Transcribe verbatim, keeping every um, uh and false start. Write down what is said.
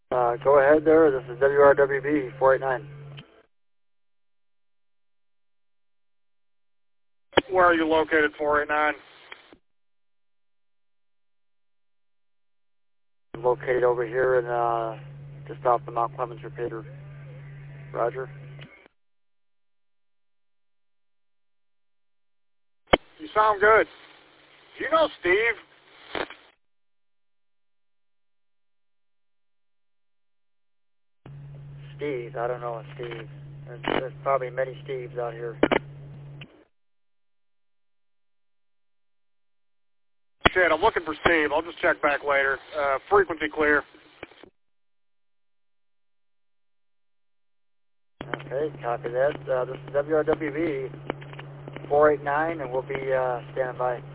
Uh, go ahead there. This is W R W B four eight nine. Where are you located, four eight nine? Located over here in, uh, just off the Mount Clemens repeater. Roger. You sound good. Do you know Steve? Steve, I don't know a Steve. There's, there's probably many Steves out here. Shit, I'm looking for Steve. I'll just check back later. Uh, frequency clear. Okay, copy that. Uh, this is W R W B four eight nine, and we'll be uh, standing by.